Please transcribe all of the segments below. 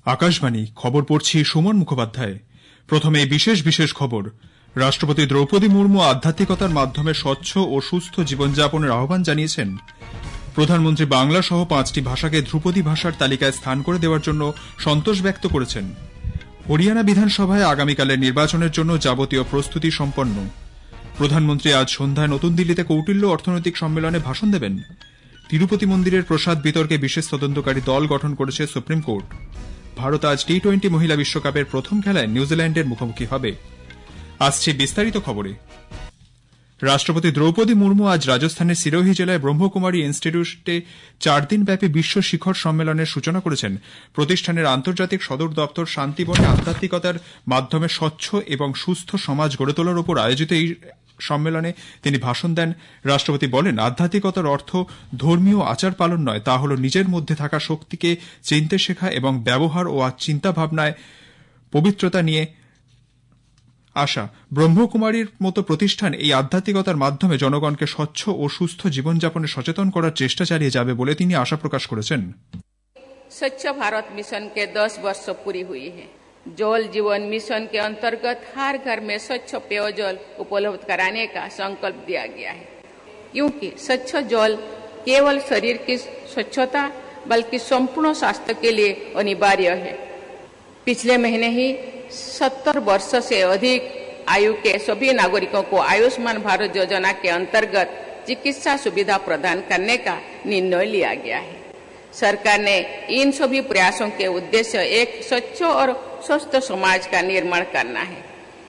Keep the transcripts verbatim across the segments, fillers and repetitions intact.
আকাশবাণী খবর পড়ছি সুমন মুখোপাধ্যায়। প্রথমে বিশেষ বিশেষ খবর। রাষ্ট্রপতি দ্রৌপদী মুর্মু আধ্যাত্মিকতার মাধ্যমে স্বচ্ছ ও সুস্থ জীবনযাপনের আহ্বান জানিয়েছেন। প্রধানমন্ত্রী বাংলা সহ পাঁচটি ভাষাকে ধ্রুপদী ভাষার তালিকায় স্থান করে দেওয়ার জন্য সন্তোষ ব্যক্ত করেছেন। হরিয়ানা বিধানসভায় আগামীকালের নির্বাচনের জন্য যাবতীয় প্রস্তুতি সম্পন্ন। প্রধানমন্ত্রী আজ সন্ধ্যায় নতুন দিল্লিতে কৌটিল্য অর্থনৈতিক সম্মেলনে ভাষণ দেবেন। তিরুপতি মন্দিরের প্রসাদ বিতর্কে বিশেষ তদন্তকারী দল গঠন করেছে সুপ্রিম কোর্ট। ভারত আজ টি টোয়েন্টি মহিলা বিশ্বকাপের প্রথম খেলায় নিউজিল্যান্ডের মুখোমুখি হবে। আসছে বিস্তারিত খবরে। রাষ্ট্রপতি দ্রৌপদী মুর্মু আজ রাজস্থানের সিরোহি জেলায় ব্রহ্মকুমারী ইনস্টিটিউটে চার দিনব্যাপী বিশ্ব শিখর সম্মেলনের সূচনা করেছেন। প্রতিষ্ঠানের আন্তর্জাতিক সদর দপ্তর শান্তিবনে আধ্যাত্মিকতার মাধ্যমে স্বচ্ছ এবং সুস্থ সমাজ গড়ে তোলার উপর আয়োজিত এই সম্মেলনে তিনি ভাষণ দেন। রাষ্ট্রপতি বলেন, আধ্যাত্মিকতার অর্থ ধর্মীয় আচার পালন নয়, তা হল নিজের মধ্যে থাকা শক্তিকে চিনতে শেখা এবং ব্যবহার ও চিন্তাভাবনায় পবিত্রতা নিয়ে আসা। ব্রহ্মকুমারীর মতো প্রতিষ্ঠান এই আধ্যাত্মিকতার মাধ্যমে জনগণকে স্বচ্ছ ও সুস্থ জীবনযাপনে সচেতন করার চেষ্টা চালিয়ে যাবে বলে তিনি আশা প্রকাশ করেছেন। स्वच्छ भारत मिशन के दस वर्ष पूरी हुई है। जल जीवन मिशन के अंतर्गत हर घर में स्वच्छ पेयजल उपलब्ध कराने का संकल्प दिया गया है, क्योंकि स्वच्छ जल केवल शरीर की स्वच्छता बल्कि संपूर्ण स्वास्थ्य के लिए अनिवार्य है। पिछले महीने ही सत्तर वर्ष से अधिक आयु के सभी नागरिकों को आयुष्मान भारत योजना के अंतर्गत चिकित्सा सुविधा प्रदान करने का निर्णय लिया गया है। सरकार ने इन सभी प्रयासों के उद्देश्य एक स्वच्छ और स्वस्थ समाज का निर्माण करना है।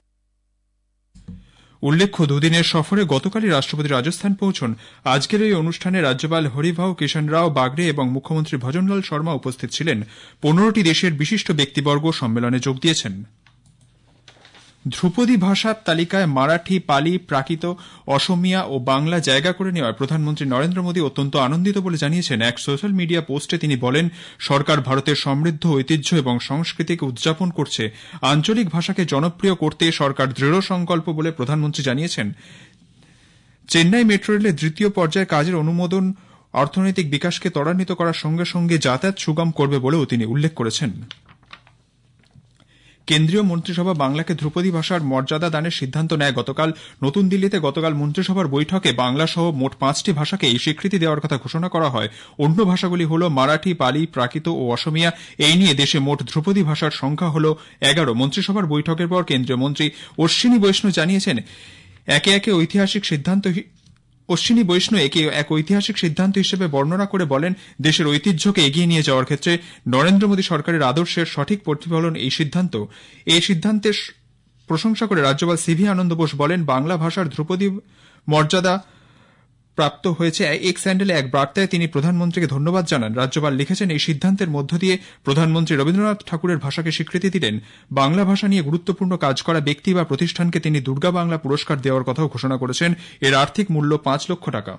উল্লেখ্য, দুদিনের সফরে গতকালই রাষ্ট্রপতি রাজস্থান পৌঁছন। আজকের এই অনুষ্ঠানে রাজ্যপাল হরিভাউ কিষণ রাও বাগড়ে এবং মুখ্যমন্ত্রী ভজনলাল শর্মা উপস্থিত ছিলেন। পনেরোটি দেশের বিশিষ্ট ব্যক্তিবর্গ সম্মেলনে যোগ দিয়েছেন। ধ্রুপদী ভাষার তালিকায় মারাঠি, পালি, প্রাকৃত, অসমিয়া ও বাংলা জায়গা করে নেওয়ায় প্রধানমন্ত্রী নরেন্দ্র মোদী অত্যন্ত আনন্দিত বলে জানিয়েছেন। এক সোশ্যাল মিডিয়া পোস্টে তিনি বলেন, সরকার ভারতের সমৃদ্ধ ঐতিহ্য এবং সংস্কৃতিকে উদযাপন করছে। আঞ্চলিক ভাষাকে জনপ্রিয় করতে সরকার দৃঢ় সংকল্প বলে প্রধানমন্ত্রী জানিয়েছেন। চেন্নাই মেট্রো রেলের দ্বিতীয় পর্যায়ের কাজের অনুমোদন অর্থনৈতিক বিকাশকে ত্বরান্বিত করার সঙ্গে সঙ্গে যাতায়াত সুগম করবে বলেও তিনি উল্লেখ করেছেন। কেন্দ্রীয় মন্ত্রিসভা বাংলাকে ধ্রুপদী ভাষার মর্যাদা দানের সিদ্ধান্ত নেয়। গতকাল নতুন দিল্লিতে গতকাল মন্ত্রিসভার বৈঠকে বাংলা সহ মোট পাঁচটি ভাষাকে এই স্বীকৃতি দেওয়ার কথা ঘোষণা করা হয়। অন্য ভাষাগুলি হল মারাঠি, পালি, প্রাকৃত ও অসমিয়া। এই নিয়ে দেশে মোট ধ্রুপদী ভাষার সংখ্যা হল এগারো। মন্ত্রিসভার বৈঠকের পর কেন্দ্রীয় মন্ত্রী অশ্বিনী বৈষ্ণব জানিয়েছেন, একে একে ঐতিহাসিক সিদ্ধান্ত অশ্বিনী বৈষ্ণব একে এক ঐতিহাসিক সিদ্ধান্ত হিসেবে বর্ণনা করে বলেন, দেশের ঐতিহ্যকে এগিয়ে নিয়ে যাওয়ার ক্ষেত্রে নরেন্দ্র মোদী সরকারের আদর্শের সঠিক প্রতিফলন এই সিদ্ধান্ত। এই সিদ্ধান্তের প্রশংসা করে রাজ্যপাল সিভি আনন্দ বোস বলেন, বাংলা ভাষার ধ্রুপদী মর্যাদা প্রাপ্ত হয়েছে। এক্স হ্যান্ডেলে এক বার্তায় তিনি প্রধানমন্ত্রীকে ধন্যবাদ জানান। রাজ্যপাল লিখেছেন, এই সিদ্ধান্তের মধ্য দিয়ে প্রধানমন্ত্রী রবীন্দ্রনাথ ঠাকুরের ভাষাকে স্বীকৃতি দিলেন। বাংলা ভাষা নিয়ে গুরুত্বপূর্ণ কাজ করা ব্যক্তি বা প্রতিষ্ঠানকে তিনি দুর্গা বাংলা পুরস্কার দেওয়ার কথাও ঘোষণা করেছেন। এর আর্থিক মূল্য পাঁচ লক্ষ টাকা।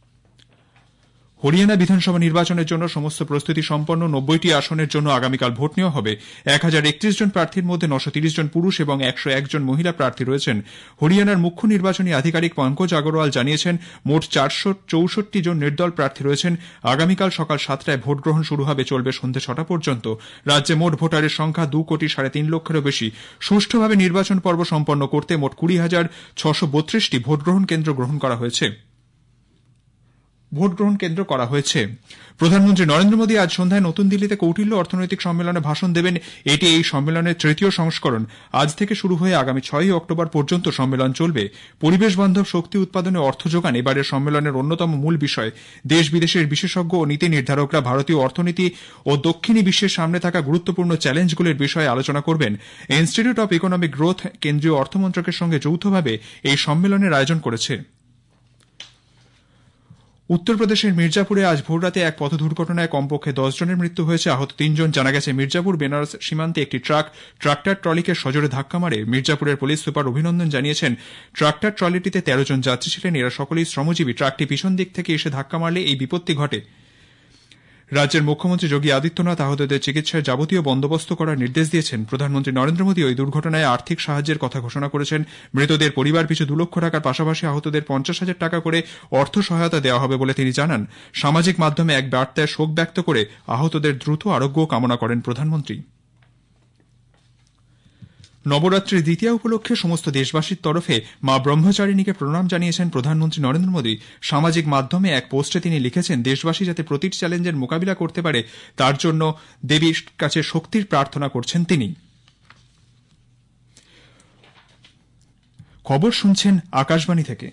হরিয়ানা বিধানসভা নির্বাচনের জন্য সমস্ত প্রস্তুতি সম্পন্ন। নব্বইটি আসনের জন্য আগামীকাল ভোট নেওয়া হবে। এক হাজার একত্রিশ জন প্রার্থীর মধ্যে নশো তিরিশ জন পুরুষ এবং একশো এক জন মহিলা প্রার্থী রয়েছেন। হরিয়ানার মুখ্য নির্বাচনী আধিকারিক পঙ্কজ আগরওয়াল জানিয়েছেন, মোট চারশো চৌষট্টি জন নির্দল প্রার্থী রয়েছেন। আগামীকাল সকাল সাতটায় ভোট গ্রহণ শুরু হবে, চলবে সন্ধ্যে ছটা পর্যন্ত। রাজ্যে মোট ভোটারের সংখ্যা দু কোটি সাড়ে তিন লক্ষেরও বেশি। সুষ্ঠুভাবে নির্বাচন পর্ব সম্পন্ন করতে মোট কুড়ি হাজার ছশো বত্রিশটি ভোট গ্রহণ কেন্দ্র গ্রহণ করা হয়েছে ভোট গ্রহণ কেন্দ্র করা হয়েছে প্রধানমন্ত্রী নরেন্দ্র মোদী আজ সন্ধ্যায় নতুন দিল্লিতে কৌটিল্য অর্থনৈতিক সম্মেলনে ভাষণ দেবেন। এটি এই সম্মেলনের তৃতীয় সংস্করণ। আজ থেকে শুরু হয়ে আগামী ছয়ই অক্টোবর পর্যন্ত সম্মেলন চলবে। পরিবেশ বান্ধব শক্তি উৎপাদনে অর্থ যোগান এবারের সম্মেলনের অন্যতম মূল বিষয়। দেশ বিদেশের বিশেষজ্ঞ ও নীতি নির্ধারকরা ভারতীয় অর্থনীতি ও দক্ষিণী বিশ্বের সামনে থাকা গুরুত্বপূর্ণ চ্যালেঞ্জগুলির বিষয়ে আলোচনা করবেন। ইনস্টিটিউট অব ইকোনমিক গ্রোথ কেন্দ্রীয় অর্থমন্ত্রকের সঙ্গে যৌথভাবে এই সম্মেলনের আয়োজন করেছে। উত্তরপ্রদেশের মির্জাপুরে আজ ভোররাতে এক পথ দুর্ঘটনায় কমপক্ষে দশ জনের মৃত্যু হয়েছে, আহত তিনজন। জানা গেছে, মির্জাপুর বেনারস সীমান্তে একটি ট্রাক ট্রাক্টর ট্রলিকে সজোরে ধাক্কা মারে। মির্জাপুরের পুলিশ সুপার অভিনন্দন জানিয়েছেন, ট্রাক্টর ট্রলিটিতে তেরো জন যাত্রী ছিলেন। এরা সকলেই শ্রমজীবী। ট্রাকটি পিছন দিক থেকে এসে ধাক্কা মারলে এই বিপত্তি ঘটে। রাজ্যের মুখ্যমন্ত্রী যোগী আদিত্যনাথ আহতদের চিকিৎসার যাবতীয় বন্দোবস্ত করার নির্দেশ দিয়েছেন। প্রধানমন্ত্রী নরেন্দ্র মোদী ওই দুর্ঘটনায় আর্থিক সাহায্যের কথা ঘোষণা করেছেন। মৃতদের পরিবার পিছু দু লক্ষ টাকার পাশাপাশি আহতদের পঞ্চাশ হাজার টাকা করে অর্থ সহায়তা দেওয়া হবে বলে তিনি জানান। সামাজিক মাধ্যমে এক বার্তায় শোক ব্যক্ত করে আহতদের দ্রুত আরোগ্য কামনা করেন প্রধানমন্ত্রী। নবরাত্রির দ্বিতীয়া উপলক্ষে সমস্ত দেশবাসীর তরফে মা ব্রহ্মচারিণীকে প্রণাম জানিয়েছেন প্রধানমন্ত্রী নরেন্দ্র মোদী। সামাজিক মাধ্যমে এক পোস্টে তিনি লিখেছেন, দেশবাসী যাতে প্রতিটি চ্যালেঞ্জের মোকাবিলা করতে পারে তার জন্য দেবীর কাছে শক্তির প্রার্থনা করছেন তিনি। খবর শুনছেন আকাশবাণী থেকে।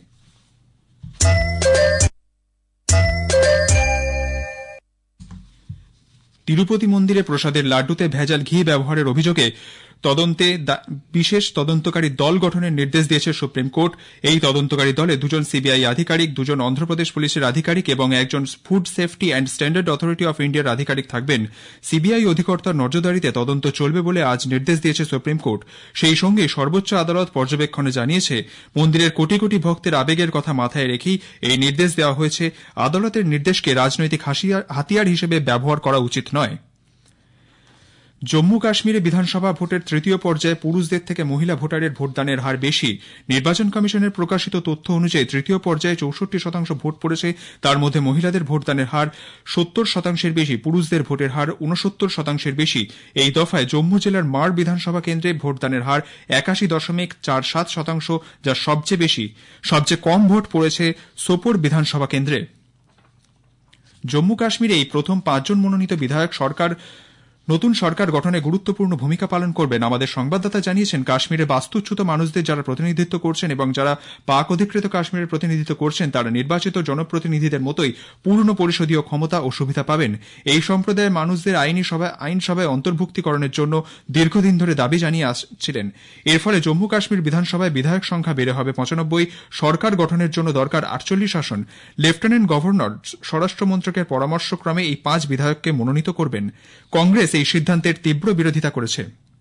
তিরুপতি মন্দিরে প্রসাদের লাড্ডুতে ভেজাল ঘি ব্যবহারের অভিযোগে তদন্তে বিশেষ তদন্তকারী দল গঠনের নির্দেশ দিয়েছে সুপ্রিম কোর্ট। এই তদন্তকারী দলে দুজন সিবিআই আধিকারিক, দুজন অন্ধ্রপ্রদেশ পুলিশের আধিকারিক এবং একজন food safety and standard authority of ইন্ডিয়ার আধিকারিক থাকবেন। সিবিআই অধিকর্তার নজরদারিতে তদন্ত চলবে বলে আজ নির্দেশ দিয়েছে সুপ্রিম কোর্ট। সেই সঙ্গে সর্বোচ্চ আদালত পর্যবেক্ষণে জানিয়েছে, মন্দিরের কোটি কোটি ভক্তের আবেগের কথা মাথায় রেখেই এই নির্দেশ দেওয়া হয়েছে। আদালতের নির্দেশকে রাজনৈতিক হাতিয়ার হিসেবে ব্যবহার করা উচিত নয়। জম্মু কাশ্মীরে বিধানসভা ভোটের তৃতীয় পর্যায়ে পুরুষদের থেকে মহিলা ভোটারের ভোটদানের হার বেশি। নির্বাচন কমিশনের প্রকাশিত তথ্য অনুযায়ী তৃতীয় পর্যায়ে চৌষট্টি শতাংশ ভোট পড়েছে। তার মধ্যে মহিলাদের ভোটদানের হার সত্তর শতাংশের বেশি, পুরুষদের ভোটের হার ঊনসত্তর শতাংশের বেশি। এই দফায় জম্মু জেলার মার বিধানসভা কেন্দ্রে ভোটদানের হার একাশি দশমিক চার সাত শতাংশ, যা সবচেয়ে বেশি। সবচেয়ে কম ভোট পড়েছে সোপোর বিধানসভা কেন্দ্রে। জম্মু কাশ্মীরে এই প্রথম পাঁচজন মনোনীত বিধায়ক সরকার নতুন সরকার গঠনে গুরুত্বপূর্ণ ভূমিকা পালন করবেন। আমাদের সংবাদদাতা জানিয়েছেন, কাশ্মীরে বাস্তুচ্যুত মানুষদের যারা প্রতিনিধিত্ব করছেন এবং যারা পাক অধিকৃত কাশ্মীরের প্রতিনিধিত্ব করছেন তারা নির্বাচিত জনপ্রতিনিধিদের মতোই পূর্ণ পরিষদীয় ক্ষমতা ও সুবিধা পাবেন। এই সম্প্রদায়ের মানুষদের আইনি সভায় আইনসভায় অন্তর্ভুক্তিকরণের জন্য দীর্ঘদিন ধরে দাবি জানিয়ে আসছিলেন। এর ফলে জম্মু কাশ্মীর বিধানসভায় বিধায়ক সংখ্যা বেড়ে হবে পঁচানব্বই। সরকার গঠনের জন্য দরকার আটচল্লিশ আসন। লেফটেন্যান্ট গভর্নর স্বরাষ্ট্রমন্ত্রকের পরামর্শক্রমে এই পাঁচ বিধায়ককে মনোনীত করবেন। কংগ্রেস এই সিদ্ধান্তের তীব্র বিরোধিতা করেছে।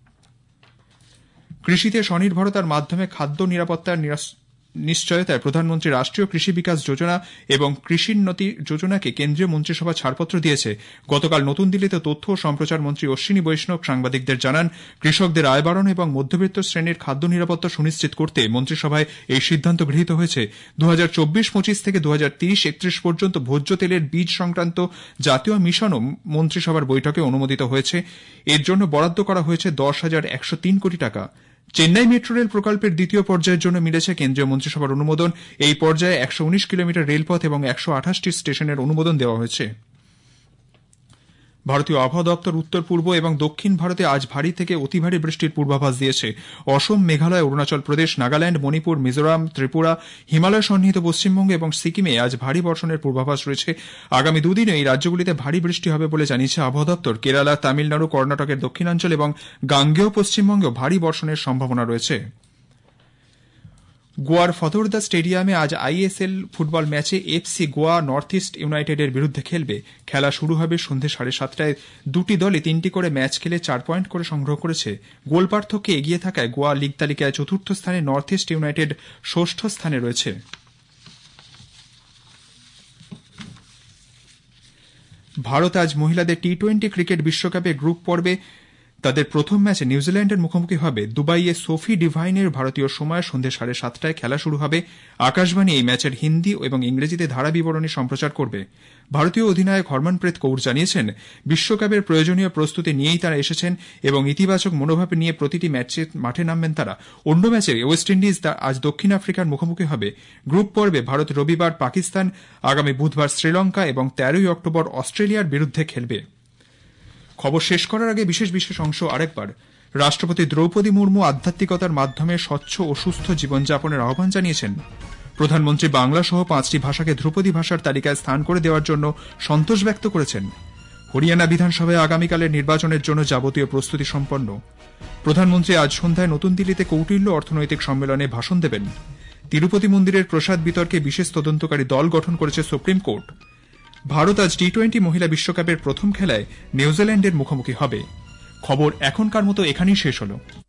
কৃষিতে স্বনির্ভরতার মাধ্যমে খাদ্য নিরাপত্তার নিশ্চয়তায় প্রধানমন্ত্রী রাষ্ট্রীয় কৃষি বিকাশ যোজনা এবং কৃষিোন্নতি যোজনাকে কেন্দ্রীয় মন্ত্রিসভা ছাড়পত্র দিয়েছে। গতকাল নতুন দিল্লিতে তথ্য ও সম্প্রচার মন্ত্রী অশ্বিনী বৈষ্ণব সাংবাদিকদের জানান, কৃষকদের আয় বাড়ানো এবং মধ্যবিত্ত শ্রেণীর খাদ্য নিরাপত্তা সুনিশ্চিত করতে মন্ত্রিসভায় এই সিদ্ধান্ত গৃহীত হয়েছে। দু হাজার চব্বিশ পঁচিশ থেকে দু হাজার তিরিশ একত্রিশ পর্যন্ত ভোজ্য তেলের বীজ সংক্রান্ত জাতীয় মিশনও মন্ত্রিসভার বৈঠকে অনুমোদিত হয়েছে। এর জন্য বরাদ্দ করা হয়েছে দশ হাজার একশো তিন কোটি টাকা। চেন্নাই মেট্রো রেল প্রকল্পের দ্বিতীয় পর্যায়ের জন্য মিলেছে কেন্দ্রীয় মন্ত্রিসভার অনুমোদন। এই পর্যায়ে একশো উনিশ কিলোমিটার রেলপথ এবং একশো আঠাশটি স্টেশনের অনুমোদন দেওয়া হয়েছে। ভারতীয় আবহাওয়া দপ্তর উত্তর পূর্ব এবং দক্ষিণ ভারতে আজ ভারী থেকে অতি ভারী বৃষ্টির পূর্বাভাস দিয়েছে। অসম, মেঘালয়, অরুণাচল প্রদেশ, নাগাল্যান্ড, মণিপুর, মিজোরাম, ত্রিপুরা, হিমালয় সন্নিহিত পশ্চিমবঙ্গ এবং সিকিমে আজ ভারী বর্ষণের পূর্বাভাস রয়েছে। আগামী দুদিন এই রাজ্যগুলিতে ভারী বৃষ্টি হবে বলে জানিয়েছে আবহাওয়া দপ্তর। কেরালা, তামিলনাড়ু, কর্ণাটকের দক্ষিণাঞ্চল এবং গাঙ্গেয় পশ্চিমবঙ্গেও ভারী বর্ষণের সম্ভাবনা রয়েছে। গোয়ার ফতোরদা স্টেডিয়ামে আজ আইএসএল ফুটবল ম্যাচে এফসি গোয়া নর্থ ইস্ট ইউনাইটেডের বিরুদ্ধে খেলবে। খেলা শুরু হবে সন্ধ্যে সাড়ে সাতটায়। দুটি দলই তিনটি করে ম্যাচ খেলে চার পয়েন্ট করে সংগ্রহ করেছে। গোল পার্থক্যে এগিয়ে থাকায় গোয়া লিগ তালিকায় চতুর্থ স্থানে, নর্থ ইস্ট ইউনাইটেড ষষ্ঠ স্থানে রয়েছে। ভারত আজ মহিলাদের টি টোয়েন্টি ক্রিকেট বিশ্বকাপে গ্রুপ পর্বে তাদের প্রথম ম্যাচে নিউজিল্যান্ডের মুখোমুখি হবে। দুবাইয়ে সোফি ডিভাইনের ভারতীয় সময় সন্ধ্যে সাড়ে সাতটায় খেলা শুরু হবে। আকাশবাণী এই ম্যাচের হিন্দি এবং ইংরেজিতে ধারা বিবরণী সম্প্রচার করবে। ভারতীয় অধিনায়ক হরমনপ্রীত কৌর জানিয়েছেন, বিশ্বকাপের প্রয়োজনীয় প্রস্তুতি নিয়েই তারা এসেছেন এবং ইতিবাচক মনোভাব নিয়ে প্রতিটি ম্যাচে মাঠে নামবেন তারা। অন্য ম্যাচে ওয়েস্ট ইন্ডিজ আজ দক্ষিণ আফ্রিকার মুখোমুখি হবে। গ্রুপ পর্বে ভারত রবিবার পাকিস্তান, আগামী বুধবার শ্রীলঙ্কা এবং তেরোই অক্টোবর অস্ট্রেলিয়ার বিরুদ্ধে খেলবে। খবর শেষ করার আগে বিশেষ বিশেষ অংশ আরেকবার। রাষ্ট্রপতি দ্রৌপদী মুর্মু আধ্যাত্মিকতার মাধ্যমে স্বচ্ছ ও সুস্থ জীবনযাপনের আহ্বান জানিয়েছেন। প্রধানমন্ত্রী বাংলা সহ পাঁচটি ভাষাকে ধ্রুপদী ভাষার তালিকায় স্থান করে দেওয়ার জন্য সন্তোষ ব্যক্ত করেছেন। হরিয়ানা বিধানসভায় আগামীকালের নির্বাচনের জন্য যাবতীয় প্রস্তুতি সম্পন্ন। প্রধানমন্ত্রী আজ সন্ধ্যায় নতুন দিল্লিতে কৌটিল্য অর্থনৈতিক সম্মেলনে ভাষণ দেবেন। তিরুপতি মন্দিরের প্রসাদ বিতর্কে বিশেষ তদন্তকারী দল গঠন করেছে সুপ্রিম কোর্ট। ভারত আজ টি টোয়েন্টি মহিলা বিশ্বকাপের প্রথম খেলায় নিউজিল্যান্ডের মুখোমুখি হবে। খবর এখনকার মতো এখানেই শেষ হল।